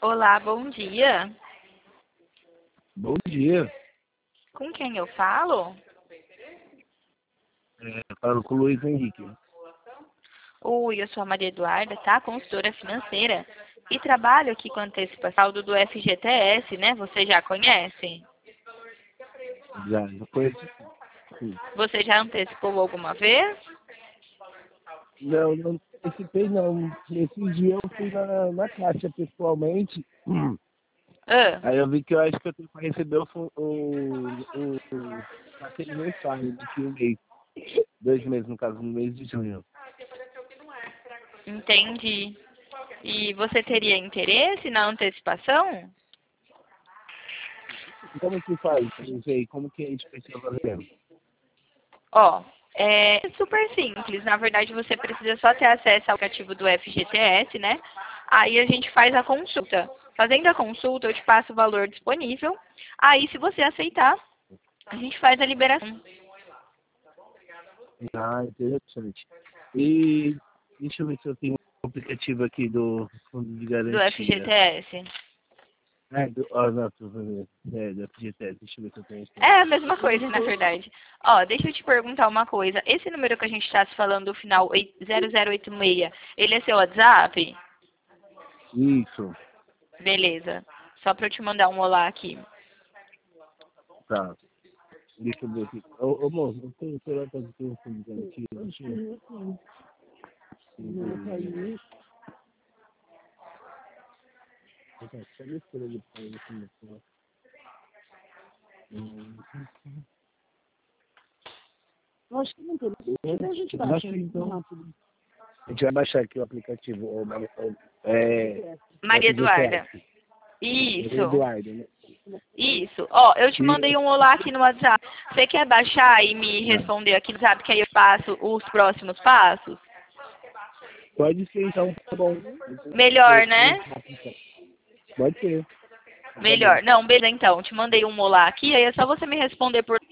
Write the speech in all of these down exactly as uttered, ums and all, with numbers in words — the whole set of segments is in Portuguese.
Olá, bom dia. Bom dia. Com quem eu falo? É, falo com o Luiz Henrique. Oi, eu sou a Maria Eduarda, tá? Consultora financeira. E trabalho aqui com antecipação do F G T S, né? Você já conhece? Já, já conheço. Sim. Você já antecipou alguma vez? Não, não participei não. Esse dia eu fui na, na caixa pessoalmente. Hum. Ah, Aí eu vi que eu acho que eu tenho que receber o, fu- o, o, o aquele mensagem daqui um mês. Dois meses, no caso, no mês de junho. entendi. E você teria interesse na antecipação? Como que faz? Não sei, como que a gente precisa fazer? Ó, é super simples. Na verdade, você precisa só ter acesso ao aplicativo do F G T S, né? Aí a gente faz a consulta. Fazendo a consulta, eu te passo o valor disponível. Aí, se você aceitar, a gente faz a liberação Ah, interessante. E deixa eu ver se eu tenho um aplicativo aqui do Fundo de do Garantia. F G T S. É, do, ó, não, tô vendo. É, do F G T S, deixa eu ver se eu tenho aqui. É a mesma coisa, na verdade. Ó, deixa eu te perguntar uma coisa. Esse número que a gente está se falando, o final zero zero oito seis, ele é seu WhatsApp? Isso, Beleza. Só para eu te mandar um olá aqui. tá. Deixa eu ver aqui. Ô, ô moço, eu tenho celular pra ter um fundo de garantia? Deixa eu ver. Só me escolher ele pra ele começar. Hum, Eu acho que não tem. Então a gente baixa. Baixa então. A gente vai baixar aqui o aplicativo. O, o, é, Maria Eduarda. F G T S. Isso. Eduardo, né? Isso. Ó, eu te E, mandei um olá aqui no WhatsApp. Você quer baixar e me tá. responder aqui no WhatsApp que aí eu passo os próximos passos? Pode ser, então, tá bom. Melhor, né? Pode ser, tá bom. Melhor. Não, beleza então. Te mandei um olá aqui, aí é só você me responder por.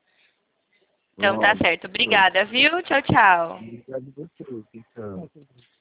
Então tá Pronto. certo. Obrigada, viu? Tchau, tchau. Obrigado a você. Então.